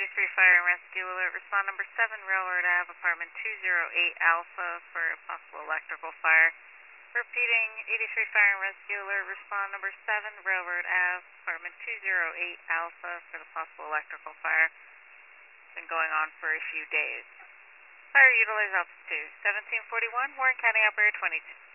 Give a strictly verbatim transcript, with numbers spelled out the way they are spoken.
eighty-three Fire and Rescue Alert, respond number seven, Railroad Ave, apartment two oh eight Alpha for a possible electrical fire. Repeating, eighty-three Fire and Rescue Alert, respond number seven, Railroad Ave, apartment two oh eight Alpha for the possible electrical fire. It's been going on for a few days. Fire utilized altitude seventeen forty-one, Warren County Operator twenty-two.